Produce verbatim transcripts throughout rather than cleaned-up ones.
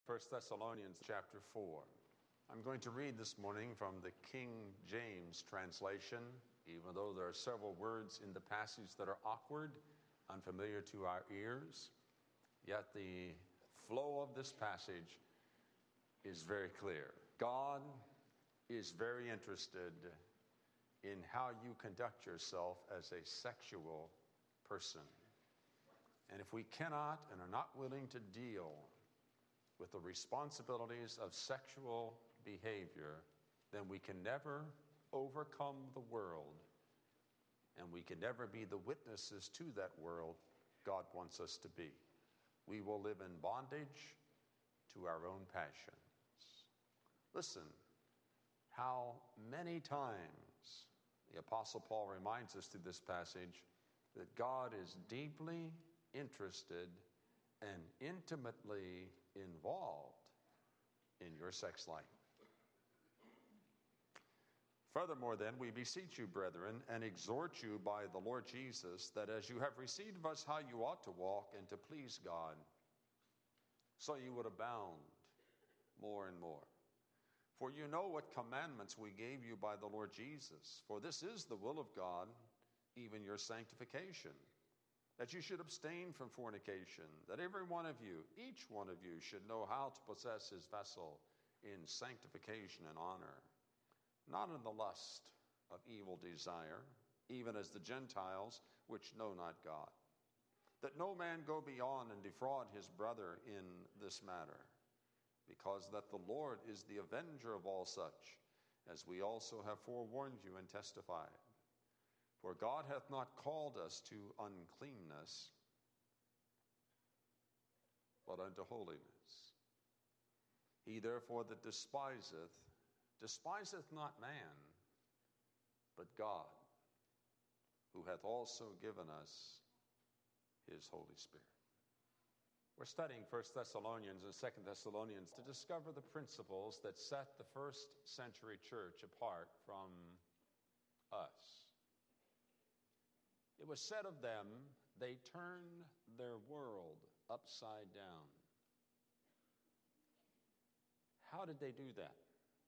First Thessalonians chapter four. I'm going to read this morning from the King James translation, even though there are several words in the passage that are awkward, unfamiliar to our ears, yet the flow of this passage is very clear. God is very interested in how you conduct yourself as a sexual person. And if we cannot and are not willing to deal with the responsibilities of sexual behavior, then we can never overcome the world, and we can never be the witnesses to that world God wants us to be. We will live in bondage to our own passions. Listen, how many times the Apostle Paul reminds us through this passage that God is deeply interested and intimately involved in your sex life. Furthermore, then, we beseech you, brethren, and exhort you by the Lord Jesus, that as you have received of us how you ought to walk and to please God, so you would abound more and more. For you know what commandments we gave you by the Lord Jesus. For this is the will of God, even your sanctification, that you should abstain from fornication, that every one of you, each one of you, should know how to possess his vessel in sanctification and honor, not in the lust of evil desire, even as the Gentiles which know not God, that no man go beyond and defraud his brother in this matter, because that the Lord is the avenger of all such, as we also have forewarned you and testified. For God hath not called us to uncleanness, but unto holiness. He therefore that despiseth, despiseth not man, but God, who hath also given us his Holy Spirit. We're studying First Thessalonians and Second Thessalonians to discover the principles that set the first century church apart from us. It was said of them, they turned their world upside down. How did they do that?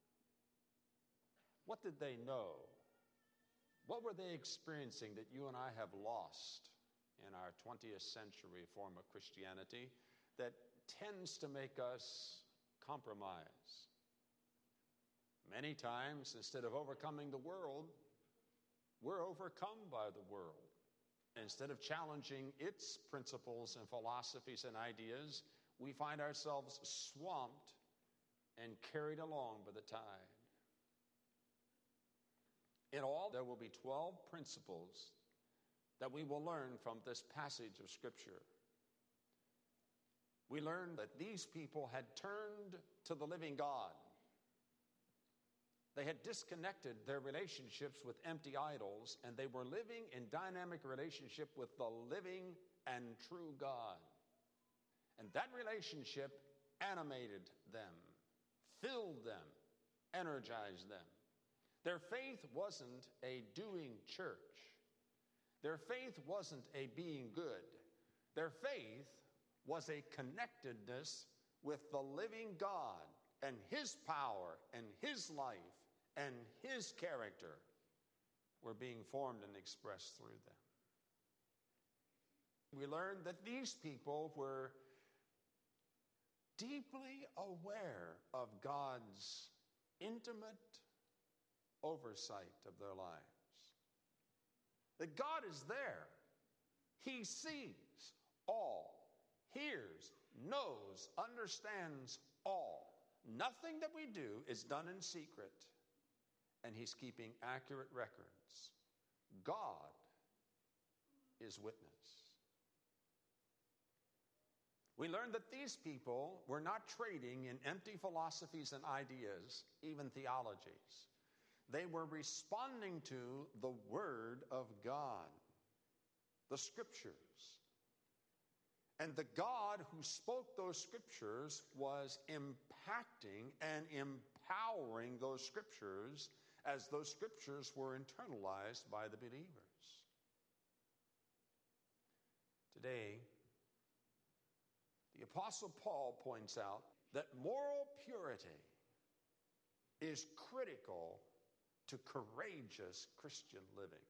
What did they know? What were they experiencing that you and I have lost in our twentieth century form of Christianity that tends to make us compromise? Many times, instead of overcoming the world, we're overcome by the world. Instead of challenging its principles and philosophies and ideas, we find ourselves swamped and carried along by the tide. In all, there will be twelve principles that we will learn from this passage of Scripture. We learn that these people had turned to the living God. They had disconnected their relationships with empty idols, and they were living in dynamic relationship with the living and true God. And that relationship animated them, filled them, energized them. Their faith wasn't a doing church. Their faith wasn't a being good. Their faith was a connectedness with the living God and his power and his life and his character were being formed and expressed through them. We learned that these people were deeply aware of God's intimate oversight of their lives. That God is there. He sees all, hears, knows, understands all. Nothing that we do is done in secret, and he's keeping accurate records. God is witness. We learned that these people were not trading in empty philosophies and ideas, even theologies. They were responding to the Word of God, the Scriptures. And the God who spoke those Scriptures was impacting and empowering those Scriptures as those Scriptures were internalized by the believers. Today, the Apostle Paul points out that moral purity is critical to courageous Christian living.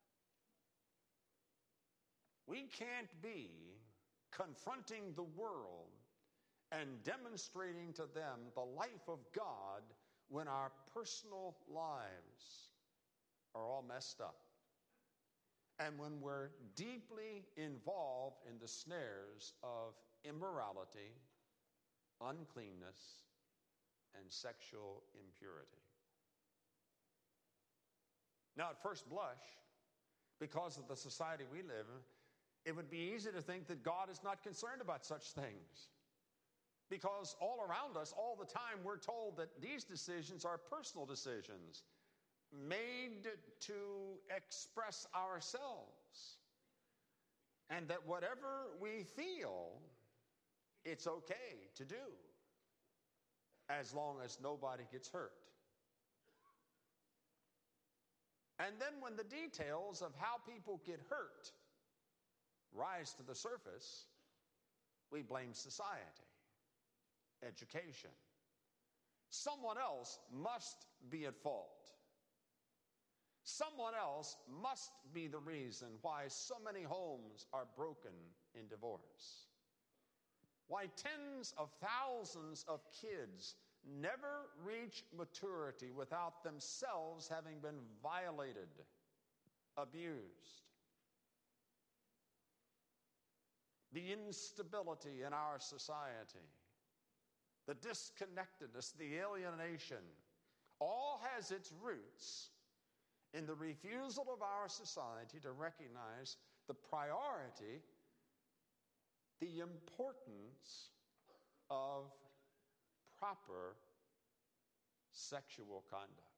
We can't be confronting the world and demonstrating to them the life of God when our personal lives are all messed up, and when we're deeply involved in the snares of immorality, uncleanness, and sexual impurity. Now, at first blush, because of the society we live in, it would be easy to think that God is not concerned about such things. Because all around us, all the time, we're told that these decisions are personal decisions made to express ourselves. And that whatever we feel, it's okay to do, as long as nobody gets hurt. And then when the details of how people get hurt rise to the surface, we blame society, education. Someone else must be at fault. Someone else must be the reason why so many homes are broken in divorce. Why tens of thousands of kids never reach maturity without themselves having been violated, abused. The instability in our society, the disconnectedness, the alienation, all has its roots in the refusal of our society to recognize the priority, the importance of proper sexual conduct.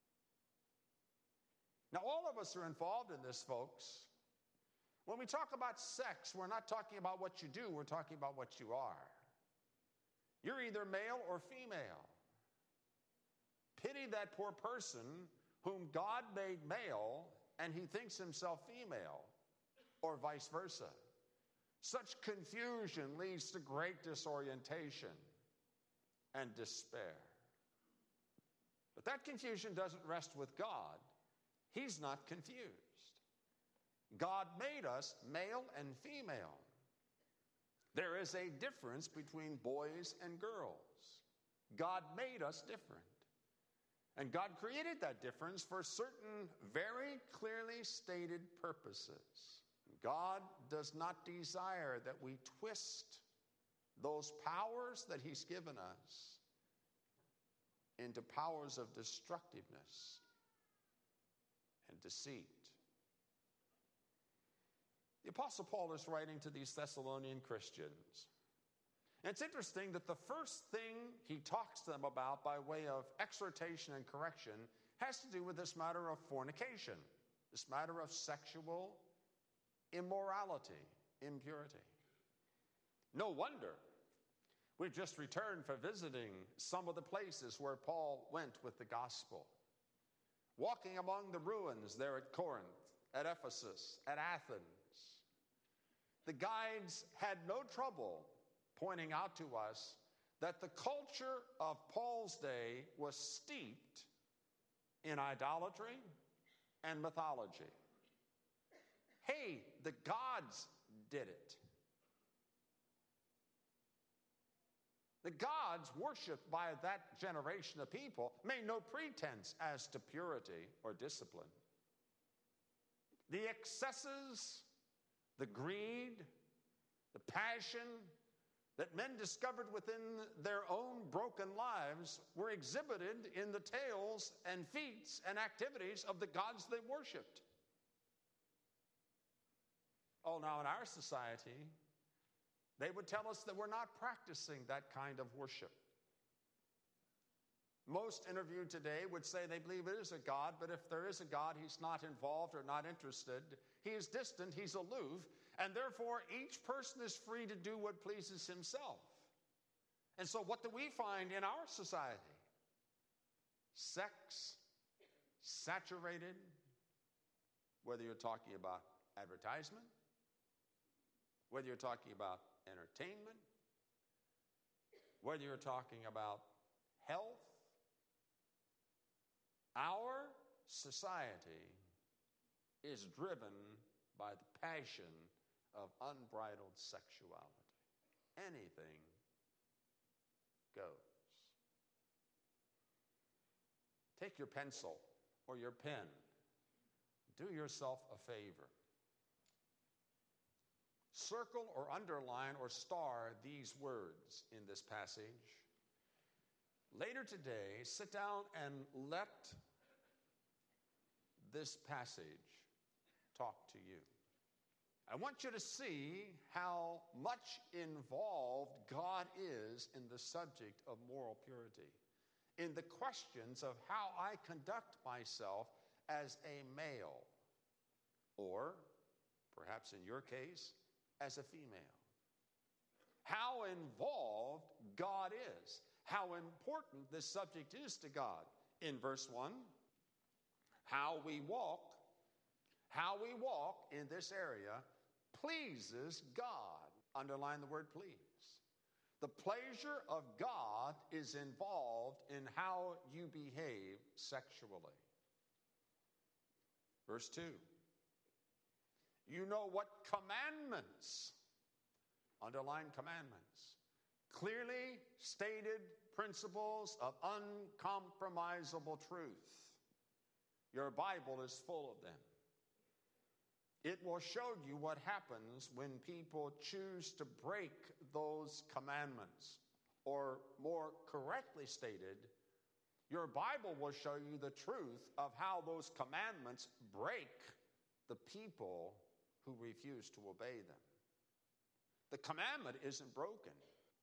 Now, all of us are involved in this, folks. When we talk about sex, we're not talking about what you do, we're talking about what you are. You're either male or female. Pity that poor person whom God made male and he thinks himself female, or vice versa. Such confusion leads to great disorientation and despair. But that confusion doesn't rest with God. He's not confused. God made us male and female. There is a difference between boys and girls. God made us different. And God created that difference for certain very clearly stated purposes. God does not desire that we twist those powers that He's given us into powers of destructiveness and deceit. The Apostle Paul is writing to these Thessalonian Christians. And it's interesting that the first thing he talks to them about by way of exhortation and correction has to do with this matter of fornication, this matter of sexual immorality, impurity. No wonder we've just returned from visiting some of the places where Paul went with the gospel. Walking among the ruins there at Corinth, at Ephesus, at Athens. The guides had no trouble pointing out to us that the culture of Paul's day was steeped in idolatry and mythology. Hey, the gods did it. The gods worshipped by that generation of people made no pretense as to purity or discipline. The excesses, the greed, the passion that men discovered within their own broken lives were exhibited in the tales and feats and activities of the gods they worshipped. Oh, now in our society, they would tell us that we're not practicing that kind of worship. Most interviewed today would say they believe it is a God, but if there is a God, He's not involved or not interested. He is distant, He's aloof, and therefore each person is free to do what pleases himself. And so what do we find in our society? Sex, saturated, whether you're talking about advertisement, whether you're talking about entertainment, whether you're talking about health, our society is driven by the passion of unbridled sexuality. Anything goes. Take your pencil or your pen. Do yourself a favor. Circle or underline or star these words in this passage. Later today, sit down and let this passage talk to you. I want you to see how much involved God is in the subject of moral purity, in the questions of how I conduct myself as a male, or perhaps in your case, as a female. How involved God is, how important this subject is to God. In verse one, how we walk, how we walk in this area pleases God. Underline the word please. The pleasure of God is involved in how you behave sexually. Verse two. You know what commandments, underline commandments, clearly stated principles of uncompromisable truth. Your Bible is full of them. It will show you what happens when people choose to break those commandments. Or more correctly stated, your Bible will show you the truth of how those commandments break the people who refuse to obey them. The commandment isn't broken.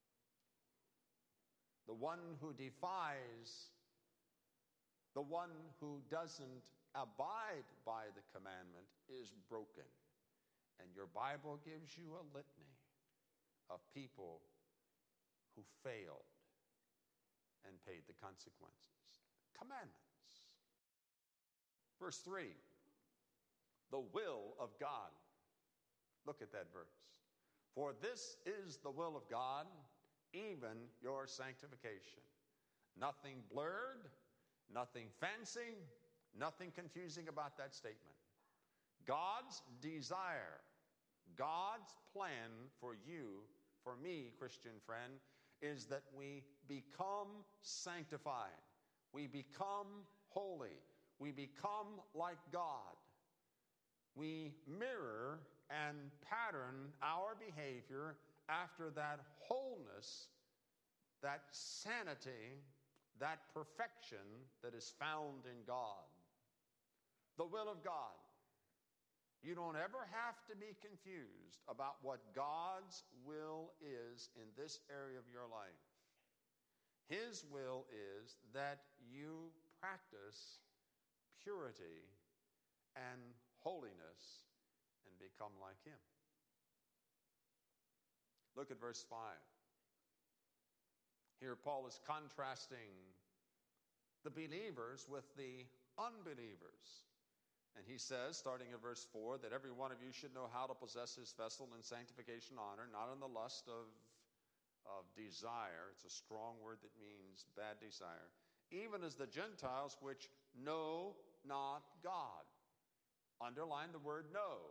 The one who defies, the one who doesn't abide by the commandment is broken. And your Bible gives you a litany of people who failed and paid the consequences. Commandments. Verse three, the will of God. Look at that verse. For this is the will of God, even your sanctification. Nothing blurred, nothing fancy, nothing confusing about that statement. God's desire, God's plan for you, for me, Christian friend, is that we become sanctified. We become holy. We become like God. We mirror and pattern our behavior after that wholeness, that sanity, that perfection that is found in God. The will of God. You don't ever have to be confused about what God's will is in this area of your life. His will is that you practice purity and holiness and become like Him. Look at verse five. Here Paul is contrasting the believers with the unbelievers. And he says, starting in verse four, that every one of you should know how to possess his vessel in sanctification and honor, not in the lust of, of desire. It's a strong word that means bad desire. Even as the Gentiles which know not God. Underline the word know.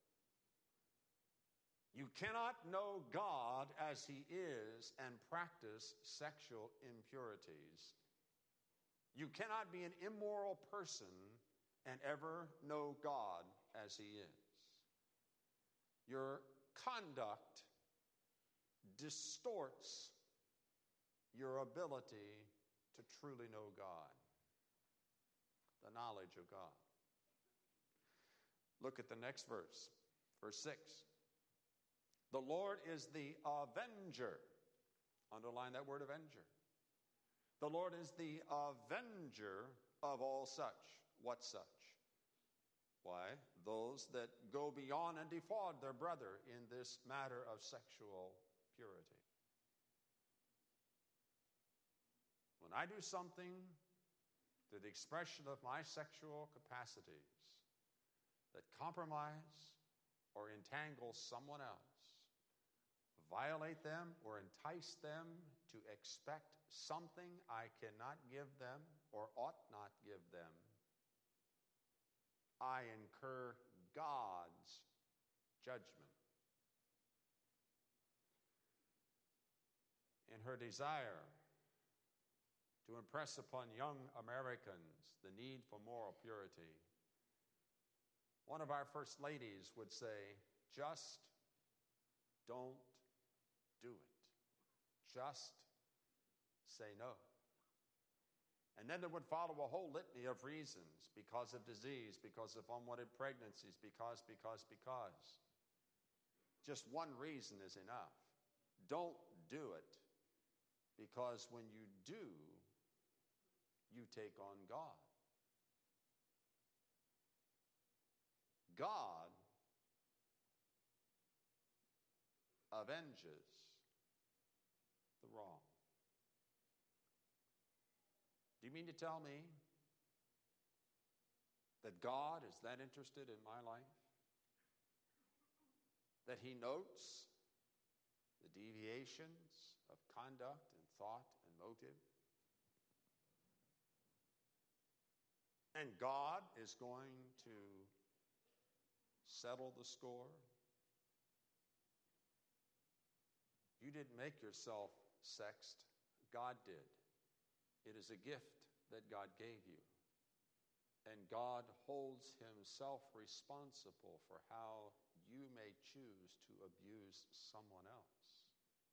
You cannot know God as He is and practice sexual impurities. You cannot be an immoral person and ever know God as He is. Your conduct distorts your ability to truly know God, the knowledge of God. Look at the next verse, verse six. The Lord is the avenger. Underline that word avenger. The Lord is the avenger of all such. What such? Why? Those that go beyond and defraud their brother in this matter of sexual purity. When I do something through the expression of my sexual capacities that compromise or entangle someone else, violate violate them or entice them to expect something I cannot give them or ought not give them, I incur God's judgment. In her desire to impress upon young Americans the need for moral purity, one of our first ladies would say, just don't do it. Just say no. And then there would follow a whole litany of reasons, because of disease, because of unwanted pregnancies, because, because, because. Just one reason is enough. Don't do it, because when you do, you take on God. God avenges the wrong. Do you mean to tell me that God is that interested in my life? That he notes the deviations of conduct and thought and motive? And God is going to settle the score? You didn't make yourself sexed. God did. It is a gift that God gave you. And God holds himself responsible for how you may choose to abuse someone else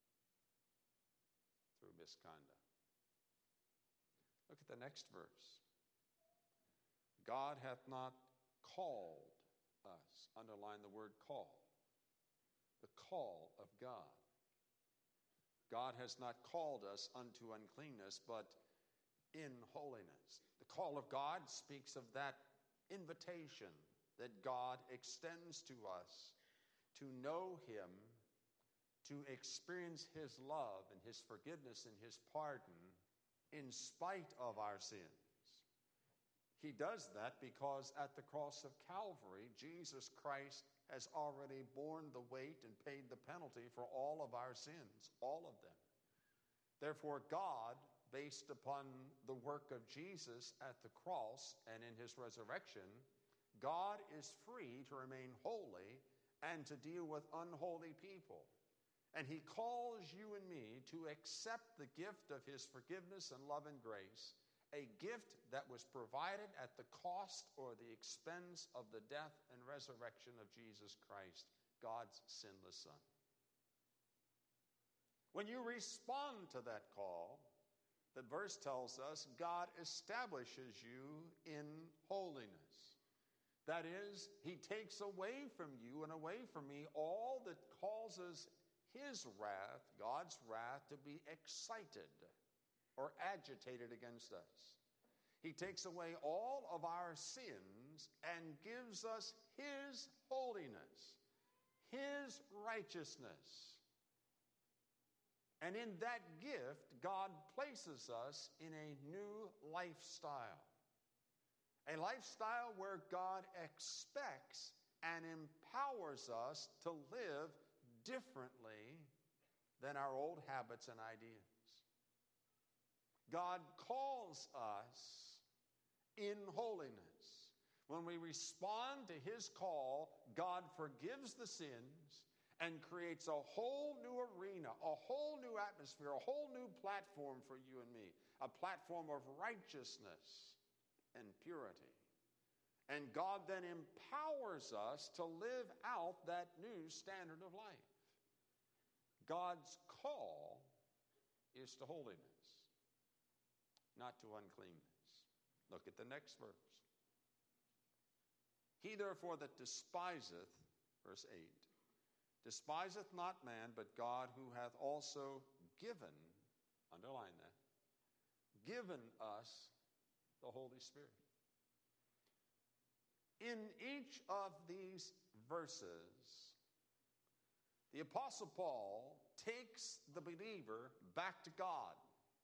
through misconduct. Look at the next verse. God hath not called us. Underline the word call. The call of God. God has not called us unto uncleanness, but in holiness. The call of God speaks of that invitation that God extends to us to know him, to experience his love and his forgiveness and his pardon in spite of our sins. He does that because at the cross of Calvary, Jesus Christ has already borne the weight and paid the penalty for all of our sins, all of them. Therefore, God, based upon the work of Jesus at the cross and in his resurrection, God is free to remain holy and to deal with unholy people. And he calls you and me to accept the gift of his forgiveness and love and grace, a gift that was provided at the cost or the expense of the death and resurrection of Jesus Christ, God's sinless Son. When you respond to that call, the verse tells us God establishes you in holiness. That is, he takes away from you and away from me all that causes his wrath, God's wrath, to be excited or agitated against us. He takes away all of our sins and gives us his holiness, his righteousness. And in that gift, God places us in a new lifestyle. A lifestyle where God expects and empowers us to live differently than our old habits and ideas. God calls us in holiness. When we respond to his call, God forgives the sins and creates a whole new arena, a whole new atmosphere, a whole new platform for you and me, a platform of righteousness and purity. And God then empowers us to live out that new standard of life. God's call is to holiness, not to uncleanness. Look at the next verse. He therefore that despiseth, verse eight, despiseth not man, but God, who hath also given, underline that, given us the Holy Spirit. In each of these verses, the Apostle Paul takes the believer back to God.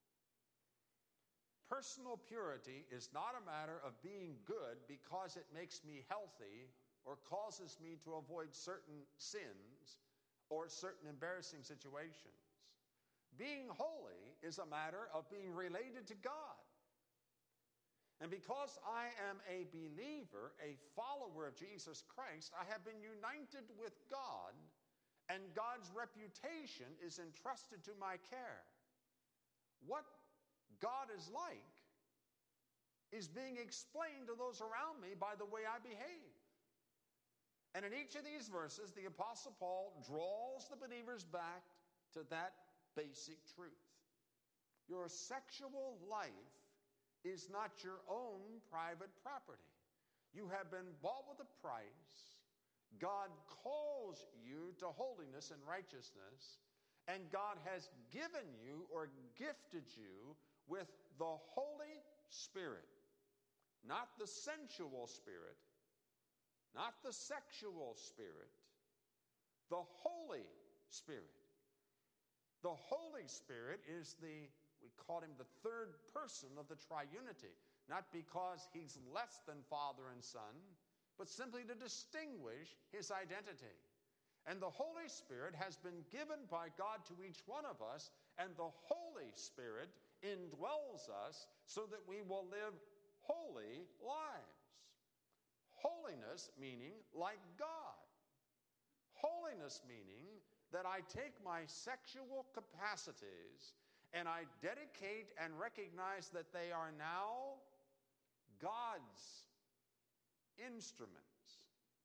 Personal purity is not a matter of being good because it makes me healthy or causes me to avoid certain sins or certain embarrassing situations. Being holy is a matter of being related to God. And because I am a believer, a follower of Jesus Christ, I have been united with God, and God's reputation is entrusted to my care. What God is like is being explained to those around me by the way I behave. And in each of these verses, the Apostle Paul draws the believers back to that basic truth. Your sexual life is not your own private property. You have been bought with a price. God calls you to holiness and righteousness, and God has given you or gifted you with the Holy Spirit, not the sensual spirit, not the sexual spirit, the Holy Spirit. The Holy Spirit is the, we call him the third person of the triunity, not because he's less than Father and Son, but simply to distinguish his identity. And the Holy Spirit has been given by God to each one of us, and the Holy Spirit indwells us so that we will live holy lives. Holiness meaning like God. Holiness meaning that I take my sexual capacities and I dedicate and recognize that they are now God's instruments.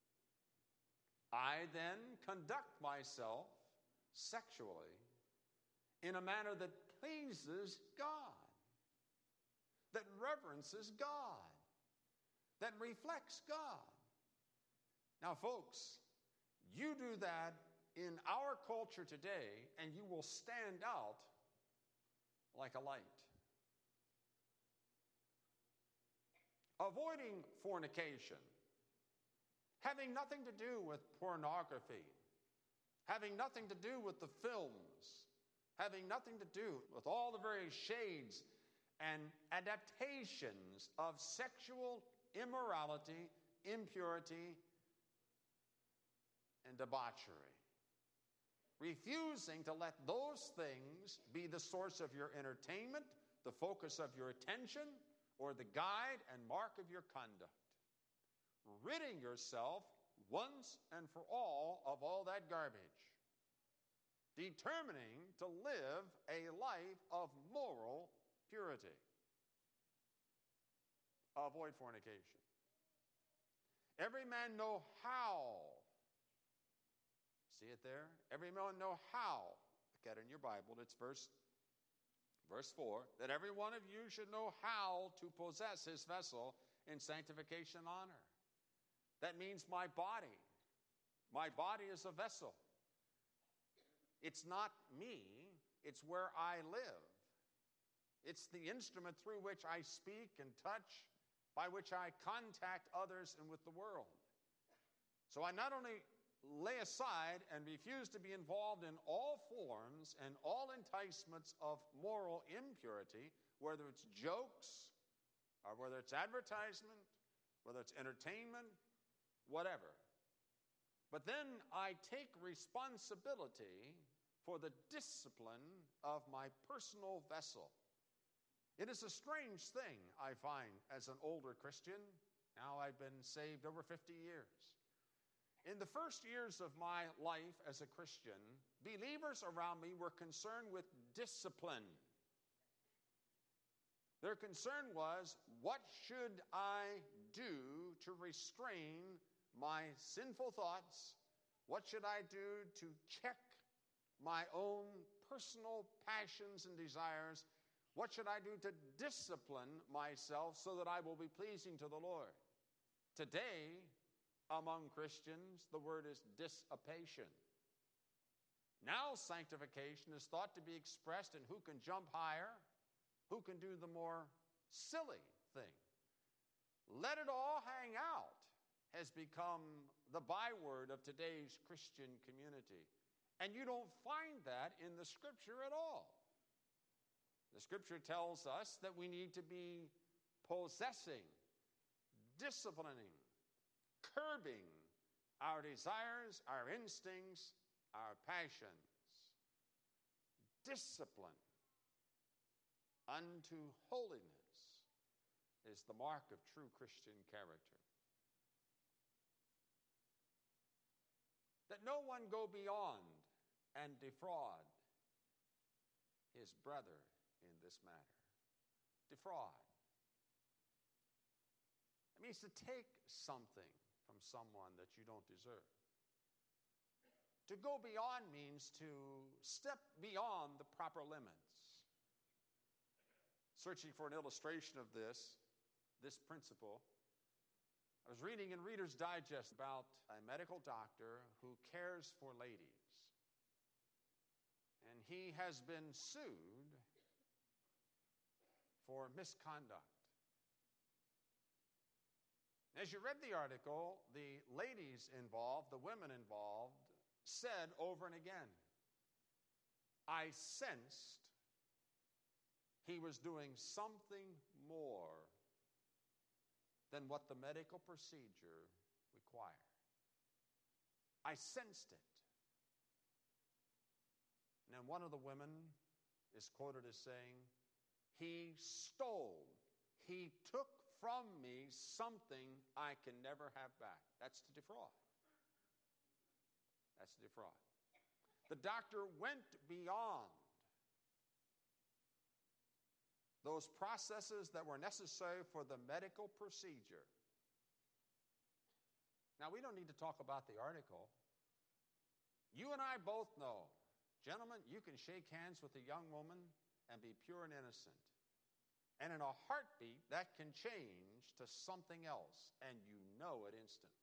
I then conduct myself sexually in a manner that pleases God, that reverences God, that reflects God. Now, folks, you do that in our culture today, and you will stand out like a light. Avoiding fornication, having nothing to do with pornography, having nothing to do with the films, having nothing to do with all the various shades and adaptations of sexual immorality, impurity, and debauchery. Refusing to let those things be the source of your entertainment, the focus of your attention, or the guide and mark of your conduct. Ridding yourself once and for all of all that garbage. Determining to live a life of moral purity. Avoid fornication. Every man know how. See it there? Every man know how. Look at it in your Bible. It's verse, verse four. That every one of you should know how to possess his vessel in sanctification and honor. That means my body. My body is a vessel. It's not me. It's where I live. It's the instrument through which I speak and touch, by which I contact others and with the world. So I not only lay aside and refuse to be involved in all forms and all enticements of moral impurity, whether it's jokes or whether it's advertisement, whether it's entertainment, whatever. But then I take responsibility for the discipline of my personal vessel. It is a strange thing, I find, as an older Christian. Now I've been saved over fifty years. In the first years of my life as a Christian, believers around me were concerned with discipline. Their concern was, what should I do to restrain my sinful thoughts? What should I do to check my own personal passions and desires? What should I do to discipline myself so that I will be pleasing to the Lord? Today, among Christians, the word is dissipation. Now sanctification is thought to be expressed in who can jump higher, who can do the more silly thing. Let it all hang out has become the byword of today's Christian community. And you don't find that in the Scripture at all. The Scripture tells us that we need to be possessing, disciplining, curbing our desires, our instincts, our passions, discipline unto holiness is the mark of true Christian character. That no one go beyond and defraud his brother in this matter. Defraud. It means to take something from someone that you don't deserve. To go beyond means to step beyond the proper limits. Searching for an illustration of this, this principle, I was reading in Reader's Digest about a medical doctor who cares for ladies. And he has been sued for misconduct. As you read the article, the ladies involved, the women involved, said over and again, I sensed he was doing something more than what the medical procedure required. I sensed it. And then one of the women is quoted as saying, he stole, he took from me something I can never have back. That's to defraud. That's to defraud. The doctor went beyond those processes that were necessary for the medical procedure. Now, we don't need to talk about the article. You and I both know, gentlemen, you can shake hands with a young woman and be pure and innocent. And in a heartbeat, that can change to something else, and you know it instantly.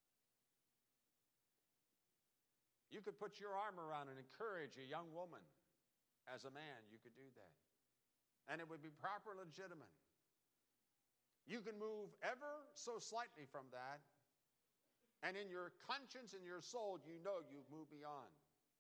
You could put your arm around and encourage a young woman. As a man, you could do that. And it would be proper and legitimate. You can move ever so slightly from that, and in your conscience and your soul, you know you've moved beyond.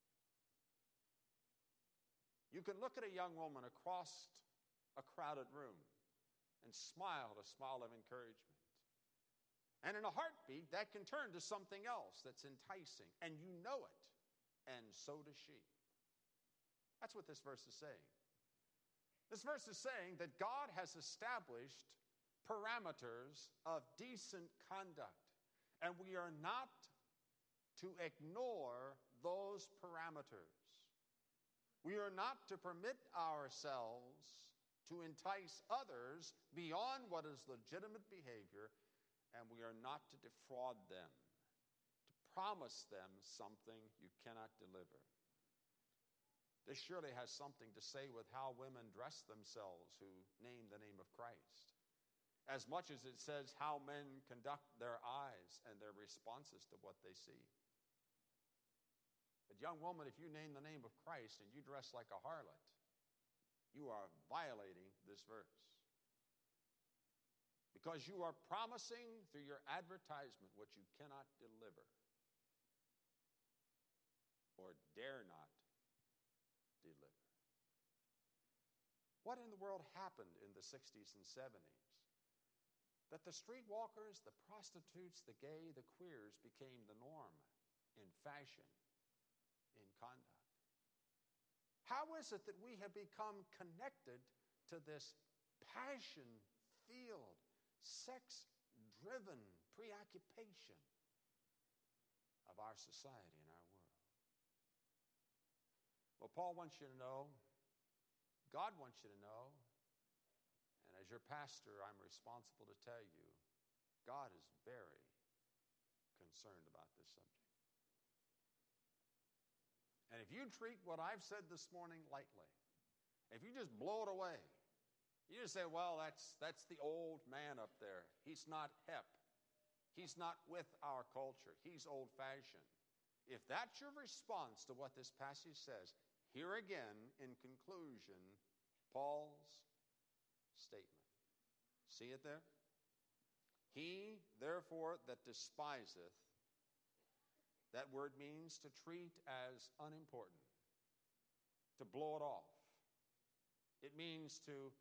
You can look at a young woman across a crowded room and smile a smile of encouragement. And in a heartbeat, that can turn to something else that's enticing, and you know it, and so does she. That's what this verse is saying. This verse is saying that God has established parameters of decent conduct, and we are not to ignore those parameters. We are not to permit ourselves to entice others beyond what is legitimate behavior, and we are not to defraud them, to promise them something you cannot deliver. This surely has something to say with how women dress themselves who name the name of Christ, as much as it says how men conduct their eyes and their responses to what they see. But young woman, if you name the name of Christ and you dress like a harlot, you are violating this verse. Because you are promising through your advertisement what you cannot deliver or dare not deliver. What in the world happened in the sixties and seventies? That the streetwalkers, the prostitutes, the gay, the queers became the norm in fashion, in conduct. How is it that we have become connected to this passion-filled, sex-driven preoccupation of our society and our world? Well, Paul wants you to know, God wants you to know, and as your pastor, I'm responsible to tell you, God is very concerned about this subject. And if you treat what I've said this morning lightly, if you just blow it away, you just say, well, that's, that's the old man up there. He's not hip. He's not with our culture. He's old-fashioned. If that's your response to what this passage says, here again, in conclusion, Paul's statement. See it there? He, therefore, that despiseth, that word means to treat as unimportant, to blow it off. It means to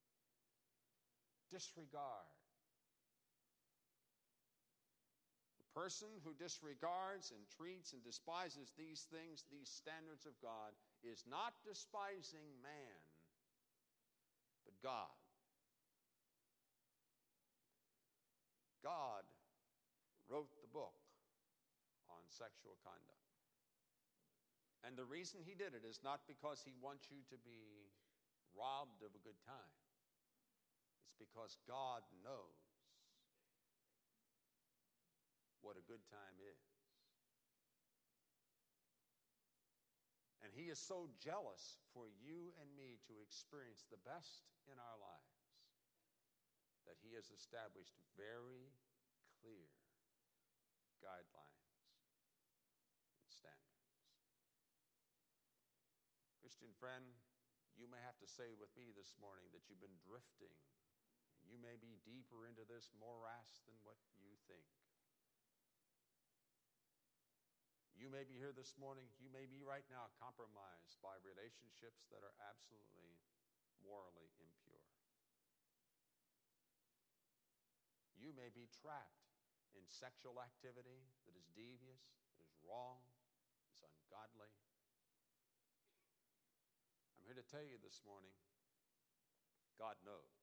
disregard. The person who disregards and treats and despises these things, these standards of God, is not despising man, but God. God wrote the book on sexual conduct. And the reason he did it is not because he wants you to be robbed of a good time. It's because God knows what a good time is. And he is so jealous for you and me to experience the best in our lives that he has established very clear guidelines and standards. Christian friend, you may have to say with me this morning that you've been drifting. You may be deeper into this morass than what you think. You may be here this morning, you may be right now compromised by relationships that are absolutely morally impure. You may be trapped in sexual activity that is devious, that is wrong, is ungodly. I'm here to tell you this morning, God knows.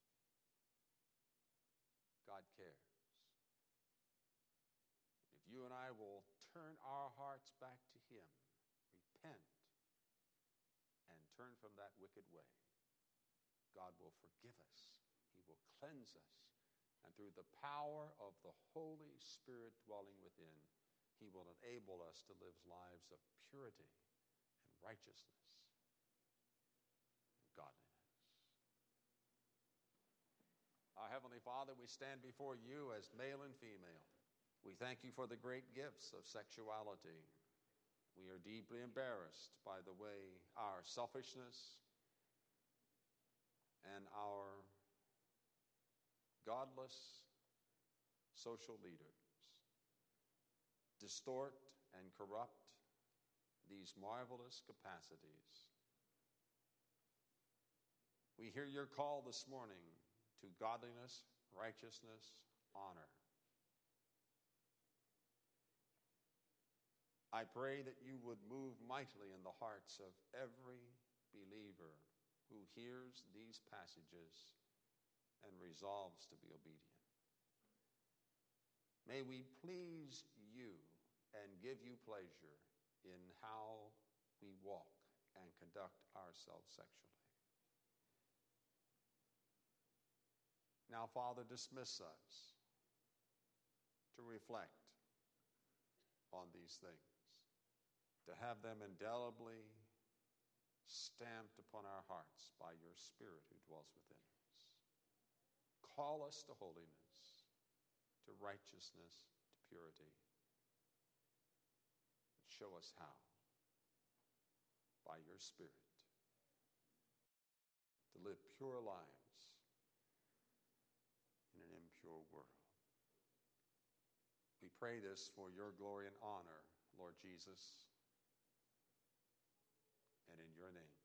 God cares. If you and I will turn our hearts back to him, repent, and turn from that wicked way, God will forgive us. He will cleanse us. And through the power of the Holy Spirit dwelling within, he will enable us to live lives of purity and righteousness and godliness. Our Heavenly Father, we stand before you as male and female. We thank you for the great gifts of sexuality. We are deeply embarrassed by the way our selfishness and our godless social leaders distort and corrupt these marvelous capacities. We hear your call this morning to godliness, righteousness, honor. I pray that you would move mightily in the hearts of every believer who hears these passages and resolves to be obedient. May we please you and give you pleasure in how we walk and conduct ourselves sexually. Now, Father, dismiss us to reflect on these things, to have them indelibly stamped upon our hearts by your Spirit who dwells within us. Call us to holiness, to righteousness, to purity. Show us how, by your Spirit, to live pure lives in an impure world. We pray this for your glory and honor, Lord Jesus, and in your name.